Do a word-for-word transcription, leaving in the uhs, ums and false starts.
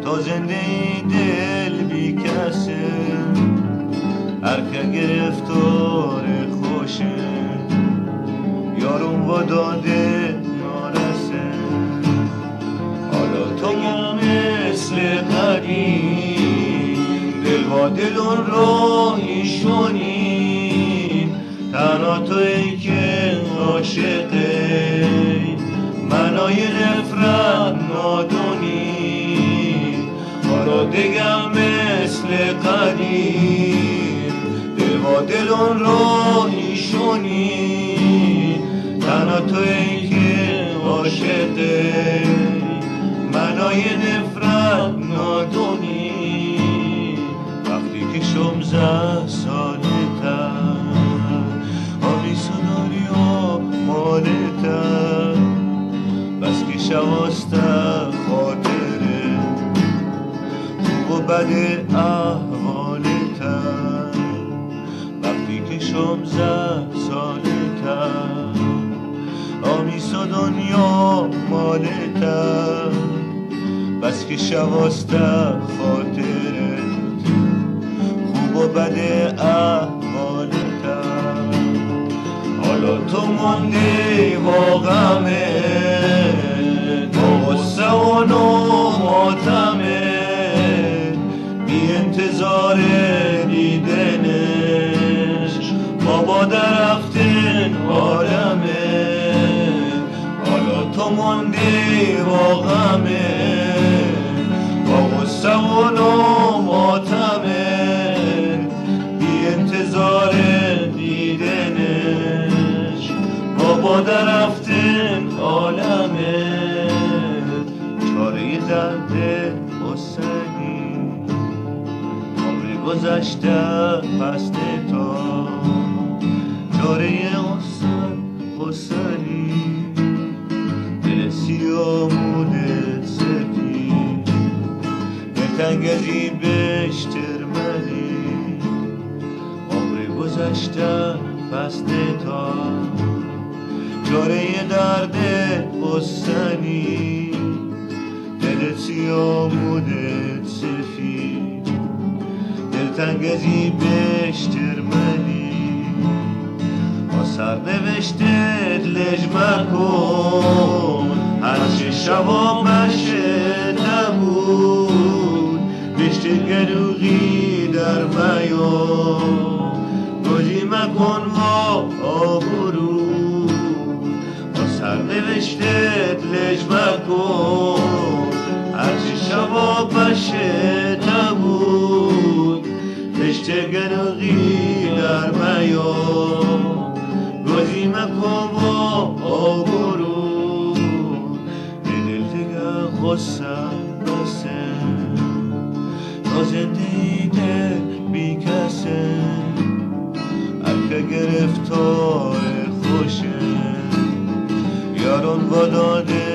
تا زنده این دل بی کسه، هر که گرفتار خوشه یارون و داده نارسه. حالا تو مثل قدیم دل با دلون راهیشونی، تنها تویی که عاشقه منای نفرت نادونی. حالا دیگه مثل قدیم دل با دلون راهیشونی، تنها تویی که عاشقه منای نفرت نادونی. وقتی که شمزه سالتر آمیس و دنیا مالتر، بس که شواسته خاطره خوب و بد احوالتر. وقتی که شمزه سالتر آمیس و دنیا مالتر، بس که شواسته خاطره خوب و بد احوالتر. حالا تو مونده با غمه، با غصه و ماتمه، بی انتظار دیدنش بابا درفتن عالمه. حالا تو مونده با غمه، با غصه و ماتمه، بی انتظار دیدنش بابا درفتن عالمه. چاره درد حسنی عمر گذشته پست تا، چاره حسن حسنی دل سیامون سفید، دلتنگ ازی بشترمنی عمر گذشته پست تا، چاره درد حسنی دل سیامون سفید، دلتنگ ازی بشترمنی. با سرنوشتت لجمه کن هرچه شبا مشه نبود، بشت گلوغی در میان گلی مکن و آبرود. با سرنوشتت لجمه کن هرچه شبا مشه نبود، بشت گلوغی در میان گلی مکن و آبرود. دل دیگه خواستم بسه تا زندگی دل بی کسه، هر که گرفتار خوشه یارون و داده